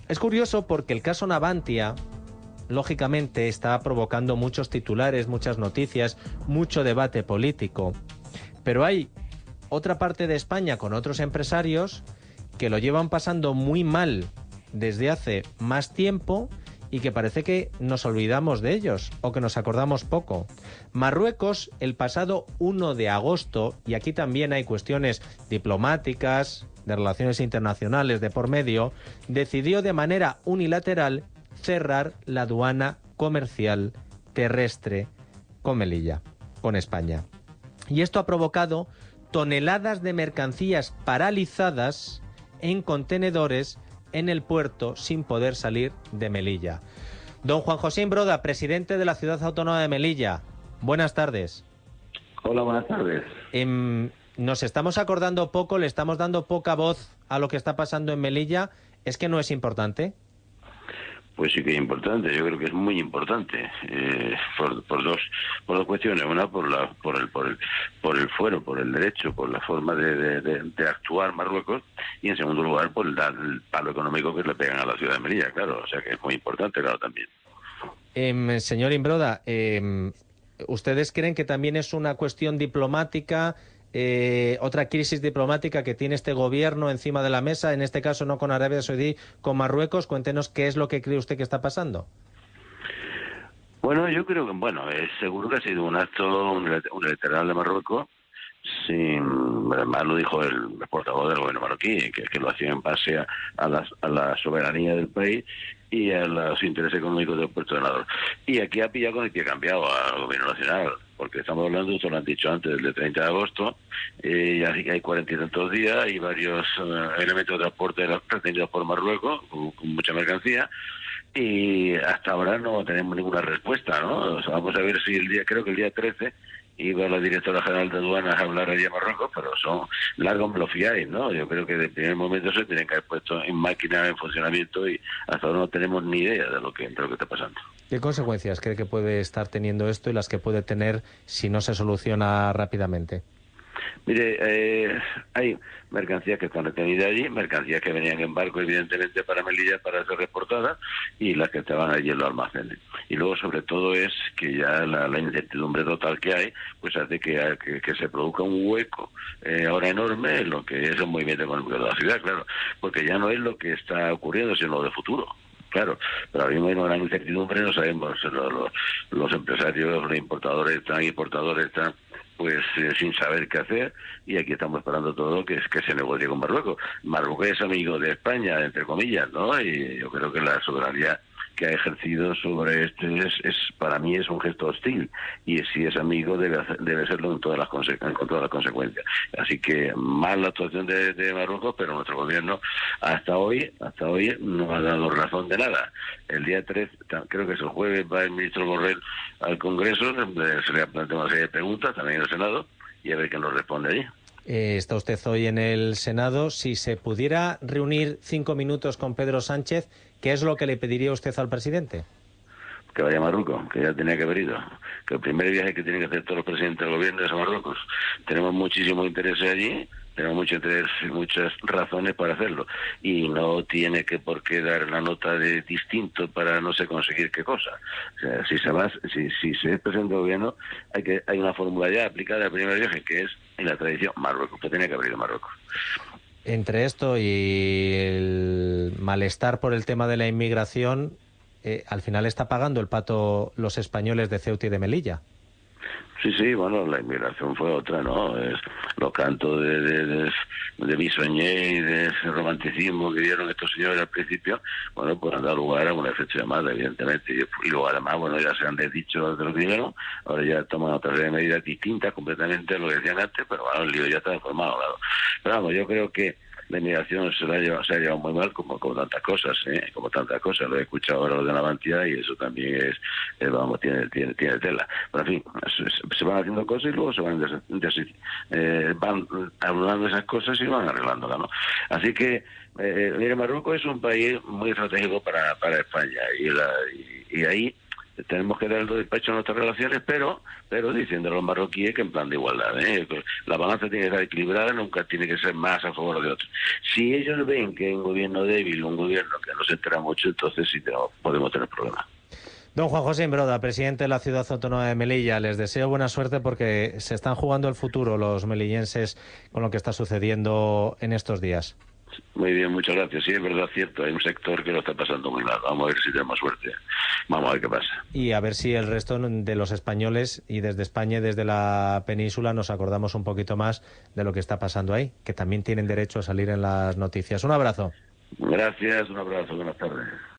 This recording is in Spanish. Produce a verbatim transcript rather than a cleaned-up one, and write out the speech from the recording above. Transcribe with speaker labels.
Speaker 1: Es curioso porque el caso Navantia, lógicamente, está provocando muchos titulares, muchas noticias, mucho debate político. Pero hay otra parte de España con otros empresarios que lo llevan pasando muy mal desde hace más tiempo y que parece que nos olvidamos de ellos o que nos acordamos poco. Marruecos, el pasado uno de agosto, y aquí también hay cuestiones diplomáticas, de relaciones internacionales de por medio, decidió de manera unilateral cerrar la aduana comercial terrestre con Melilla, con España. Y esto ha provocado toneladas de mercancías paralizadas en contenedores en el puerto sin poder salir de Melilla. Don Juan José Imbroda, presidente de la Ciudad Autónoma de Melilla, buenas tardes.
Speaker 2: Hola, buenas tardes.
Speaker 1: Eh, nos estamos acordando poco, le estamos dando poca voz a lo que está pasando en Melilla. ¿Es que no es importante?
Speaker 2: Pues sí que es importante, yo creo que es muy importante, eh, por, por dos por dos cuestiones. Una, por la por el por el por el fuero, por el derecho, por la forma de, de, de, de actuar Marruecos, y en segundo lugar por el, el palo económico que le pegan a la ciudad de Melilla, claro, o sea que es muy importante, claro, también.
Speaker 1: Eh, señor Imbroda, eh, ¿ustedes creen que también es una cuestión diplomática, eh, otra crisis diplomática que tiene este gobierno encima de la mesa, en este caso no con Arabia Saudí, con Marruecos? Cuéntenos qué es lo que cree usted que está pasando.
Speaker 2: Bueno, yo creo que, bueno, es seguro que ha sido un acto unilateral de Marruecos, sin, además lo dijo el portavoz del gobierno marroquí, que, que lo hacía en base a, a, la, a la soberanía del país y a los intereses económicos del puerto de Nador. Y aquí ha pillado con el pie cambiado al gobierno nacional, porque estamos hablando, esto lo han dicho antes, del treinta de agosto, eh, ya hay cuarenta y tantos días y varios uh, elementos de transporte pretendidos por Marruecos, con, con mucha mercancía, y hasta ahora no tenemos ninguna respuesta, ¿no? O sea, vamos a ver si el día, creo que el día trece iba la directora general de aduanas a hablar allí a Marruecos, pero son largos, me lo fiáis, ¿no? Yo creo que de primer momento se tienen que haber puesto en máquina, en funcionamiento, y hasta ahora no tenemos ni idea de lo que, de lo que está pasando.
Speaker 1: ¿Qué consecuencias cree que puede estar teniendo esto y las que puede tener si no se soluciona rápidamente?
Speaker 2: Mire, eh, hay mercancías que están retenidas allí, mercancías que venían en barco, evidentemente, para Melilla para ser reportadas, y las que estaban allí en los almacenes. Y luego, sobre todo, es que ya la, la incertidumbre total que hay, pues hace que, que, que se produzca un hueco eh, ahora enorme en lo que es el movimiento económico de la ciudad, claro, porque ya no es lo que está ocurriendo, sino lo de futuro. Claro, pero ahora mismo hay una gran incertidumbre, no sabemos, los, los, los empresarios, los importadores están, importadores están, pues eh, sin saber qué hacer, y aquí estamos esperando todo que es que se negocie con Marruecos. Marruecos es amigo de España, entre comillas, ¿no? Y yo creo que la soberanía que ha ejercido sobre esto es, es para mí es un gesto hostil, y si es amigo debe hacer, debe serlo en todas las consecuencias, con todas las consecuencias. Así que mal la actuación de, de Marruecos, pero nuestro gobierno hasta hoy hasta hoy no ha dado razón de nada. El día tres, creo que es el jueves, va el ministro Borrell al Congreso, se le ha planteado una serie de preguntas, también en el Senado, y a ver qué nos responde allí.
Speaker 1: Eh, está usted hoy en el Senado. Si se pudiera reunir cinco minutos con Pedro Sánchez, ¿qué es lo que le pediría usted al presidente?
Speaker 2: Que vaya a Marruecos, que ya tenía que haber ido. Que el primer viaje que tienen que hacer todos los presidentes del gobierno es a Marruecos. Tenemos muchísimo interés allí, tenemos mucho interés y muchas razones para hacerlo. Y no tiene que por qué dar la nota de distinto para no sé conseguir qué cosa. O sea, si se va, si, si se es presidente del gobierno, hay que hay una fórmula ya aplicada al primer viaje, que es en la tradición Marruecos, que tenía que haber ido a Marruecos.
Speaker 1: Entre esto y el malestar por el tema de la inmigración, eh, al final está pagando el pato los españoles de Ceuta y de Melilla.
Speaker 2: Sí, sí, bueno, la inmigración fue otra, ¿no? Es los cantos de, de, de, de bisoñé y de ese romanticismo que dieron estos señores al principio, bueno, pues han dado lugar a un efecto llamada, evidentemente. Y, y luego, además, bueno, ya se han desdicho de lo que dijeron, ahora ya toman otra serie de medidas distintas completamente a lo que decían antes, pero bueno, el lío ya está informado, claro. Pero vamos, yo creo que la inmigración se, la ha llevado, se ha llevado muy mal, como, como tantas cosas, ¿eh? como tantas cosas. Lo he escuchado ahora lo de Navantia, y eso también es, eh, vamos, tiene, tiene, tiene tela. Pero en fin, se, se van haciendo cosas y luego se van, des, des, eh, van hablando esas cosas y van arreglándolas, ¿no? Así que, eh, mire, Marruecos es un país muy estratégico para, para España, y, la, y, y ahí tenemos que dar el despecho a nuestras relaciones, pero pero diciendo a los marroquíes que en plan de igualdad, ¿eh? La balanza tiene que estar equilibrada, nunca tiene que ser más a favor de otros. Si ellos ven que hay un gobierno débil, un gobierno que no se entera mucho, entonces sí tenemos, podemos tener problemas.
Speaker 1: Don Juan José Imbroda, presidente de la Ciudad Autónoma de Melilla, les deseo buena suerte porque se están jugando el futuro los melillenses con lo que está sucediendo en estos días.
Speaker 2: Muy bien, muchas gracias. Sí, es verdad, cierto. Hay un sector que lo está pasando muy mal. Vamos a ver si tenemos suerte. Vamos a ver qué pasa.
Speaker 1: Y a ver si el resto de los españoles y desde España y desde la península nos acordamos un poquito más de lo que está pasando ahí, que también tienen derecho a salir en las noticias. Un abrazo.
Speaker 2: Gracias, un abrazo. Buenas tardes.